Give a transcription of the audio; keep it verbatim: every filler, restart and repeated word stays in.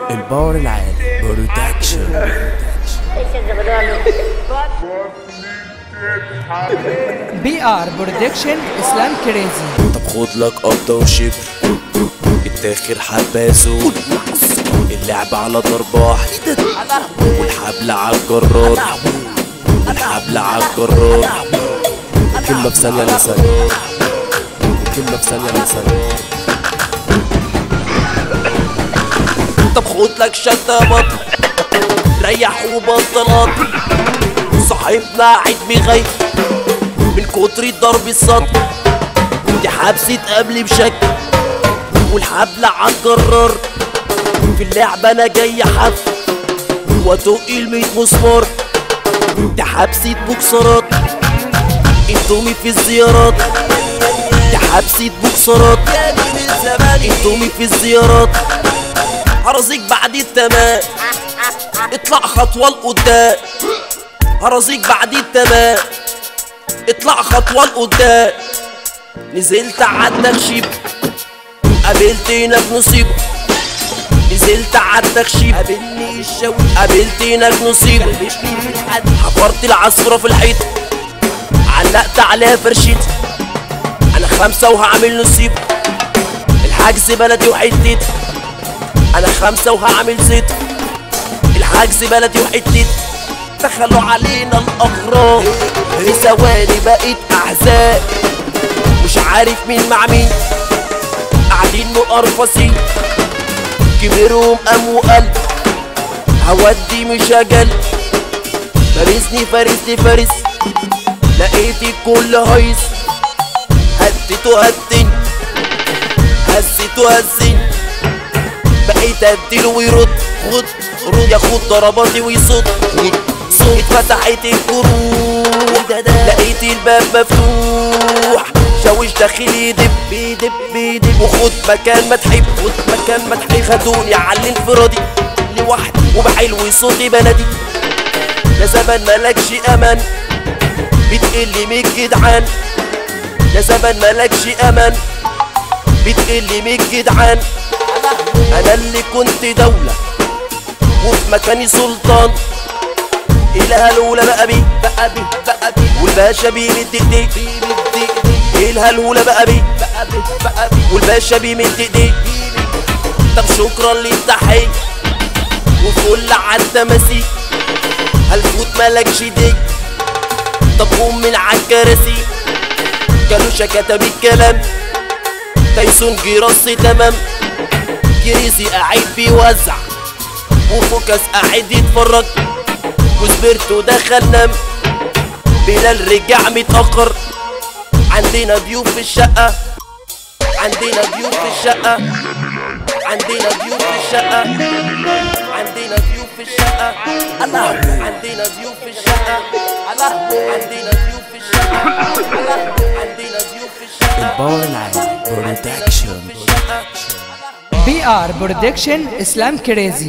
الباور العالي برودكشن. بي ار برودكشن اسلام كريزي. طب خد لك قبضة وشبر التاخر حبازون، اللعب على ضربة واحدة والحبل عالجرار، والحبل عالجرار، كلمة في ثانية لثانية، كلمة في ثانية لثانية. طب خد لك شتة بطل ريح وبطل قطر، صاحبنا عيد مغيب من كتر الضرب السطر، دي حبسة قبل بشكل والحبل عالجرار، في اللعبة انا جاي حف وادق الميت مسمار، دي حبسة بوكسرات انتومي في الزيارات، دي حبسة بوكسرات انتومي في الزيارات، هرزيك بعد التمام اطلع خطوة لقدام، هرزيك بعد التمام اطلع خطوة لقدام، نزلت عالتخشيب قابلت هناك نصيبة، نزلت عالتخشيب قابلني الشوي قابلت هناك نصيبة، حفرت العصفرة في الحيط علقت عليها فرشيتي، انا خمسة وهعمل نصيبة، الحجز بلدي وحتتي، انا خمسة وهعمل زيت، الحجز بلدي وحتتي، دخلوا علينا الاغراب في ثواني بقيت احزان، مش عارف مين مع مين قاعدين مقرفصين، كبرهم قام وقال هودي مش اجل، فارسني فارسني فارس لقيت الكل هيص، هديته هدني هزيته هزني، بقيت اديله ويرد خد رد ياخد ضرباتي ويصد صوت، اتفتحت الكروت لقيت الباب مفتوح، شاوش داخل يدب يدب يدب، وخد مكان ما تحب خد مكان ما تحب، خدوني على الانفرادي لوحدي وبحلو صوتي بلدي، يا زمان مالكش امان بتقلي من الجدعان، يا زمان مالكش امان بتقلي من الجدعان، انا اللي كنت دولة وفي مكاني سلطان، إلها الأولى بقى بيه بقى بيه بقى بيه والباشا بيمد ايديه إلها الأولى بقى بيه بقى بيه بقى بيه والباشا بيمد ايديه، طب شكرا للتحية وفل عالتماسيح، هالفوت مالكش دي، طب قوم من عالكراسي، كالوشا كتب الكلام، تايسون جراس تمام، كريزي قاعد بيوزع وفوكس قاعد يتفرج، وسبرتو دخل نام، بلال رجع متأخر، عندنا ضيوف في الشقة، عندنا ضيوف في الشقة، عندنا ضيوف في الشقة، عندنا ضيوف في الشقة، الله عندنا ضيوف في الشقة، الله عندنا ضيوف في الشقة، الله عندنا ضيوف في الشقة. الباور العالي برودكشن. بي ار برودكشن اسلام كريزي.